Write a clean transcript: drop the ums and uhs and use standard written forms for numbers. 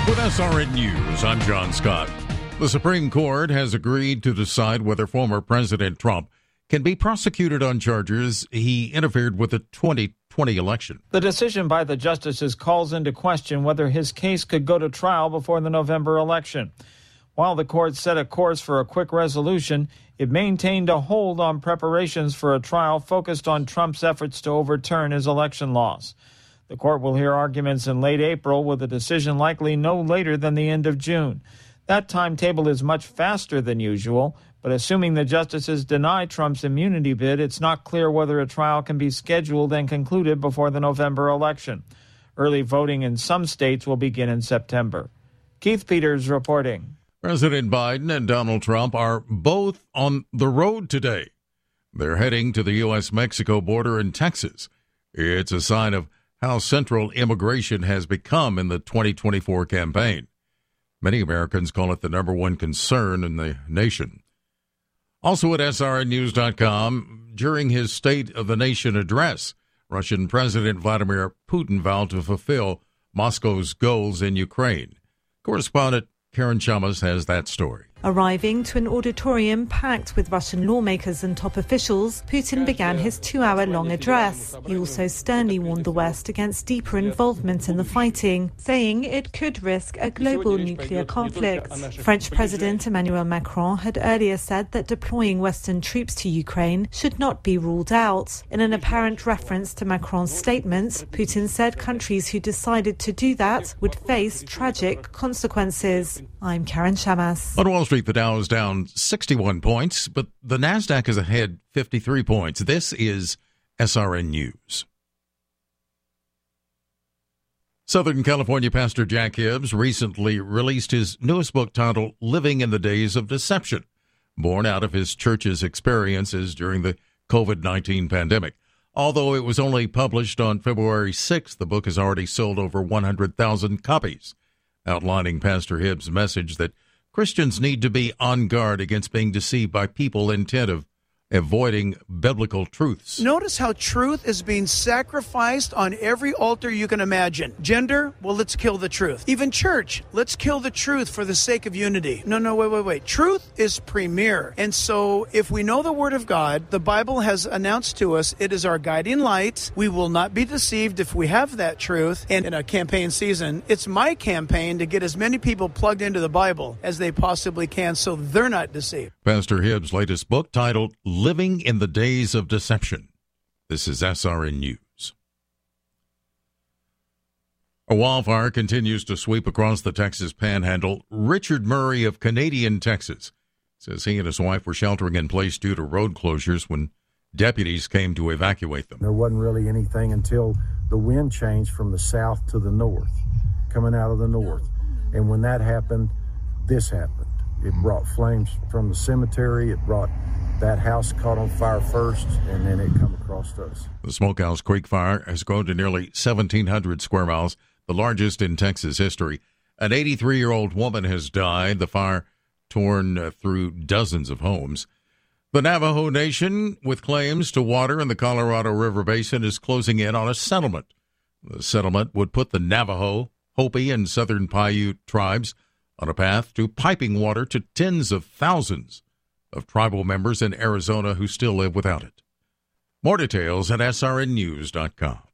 With SRN News, I'm John Scott. The Supreme Court has agreed to decide whether former President Trump can be prosecuted on charges he interfered with the 2020 election. The decision by the justices calls into question whether his case could go to trial before the November election. While the court set a course for a quick resolution, it maintained a hold on preparations for a trial focused on Trump's efforts to overturn his election loss. The court will hear arguments in late April, with a decision likely no later than the end of June. That timetable is much faster than usual, but assuming the justices deny Trump's immunity bid, it's not clear whether a trial can be scheduled and concluded before the November election. Early voting in some states will begin in September. Keith Peters reporting. President Biden and Donald Trump are both on the road today. They're heading to the U.S.-Mexico border in Texas. It's a sign of how central immigration has become in the 2024 campaign. Many Americans call it the number one concern in the nation. Also at srnnews.com, during his State of the Nation address, Russian President Vladimir Putin vowed to fulfill Moscow's goals in Ukraine. Correspondent Karen Chamas has that story. Arriving to an auditorium packed with Russian lawmakers and top officials, Putin began his 2-hour-long address. He also sternly warned the West against deeper involvement in the fighting, saying it could risk a global nuclear conflict. French President Emmanuel Macron had earlier said that deploying Western troops to Ukraine should not be ruled out. In an apparent reference to Macron's statement, Putin said countries who decided to do that would face tragic consequences. I'm Karen Chamas. On Wall Street, the Dow is down 61 points, but the Nasdaq is ahead 53 points. This is SRN News. Southern California pastor Jack Hibbs recently released his newest book titled Living in the Days of Deception, born out of his church's experiences during the COVID-19 pandemic. Although it was only published on February 6th, the book has already sold over 100,000 copies, outlining Pastor Hibbs' message that Christians need to be on guard against being deceived by people intent of avoiding biblical truths. Notice how truth is being sacrificed on every altar you can imagine. Gender, well, let's kill the truth. Even church, let's kill the truth for the sake of unity. No, wait. Truth is premier. And so if we know the Word of God, the Bible has announced to us it is our guiding light. We will not be deceived if we have that truth. And in a campaign season, it's my campaign to get as many people plugged into the Bible as they possibly can so they're not deceived. Pastor Hibbs' latest book titled Living in the Days of Deception. This is SRN News. A wildfire continues to sweep across the Texas Panhandle. Richard Murray of Canadian, Texas, says he and his wife were sheltering in place due to road closures when deputies came to evacuate them. There wasn't really anything until the wind changed from the south to the north, coming out of the north. And when that happened, this happened. It brought flames from the cemetery. It brought that house caught on fire first, and then it come across us. The Smokehouse Creek fire has grown to nearly 1,700 square miles, the largest in Texas history. An 83-year-old woman has died. The fire torn through dozens of homes. The Navajo Nation, with claims to water in the Colorado River Basin, is closing in on a settlement. The settlement would put the Navajo, Hopi, and Southern Paiute tribes on a path to piping water to tens of thousands of tribal members in Arizona who still live without it. More details at srnnews.com.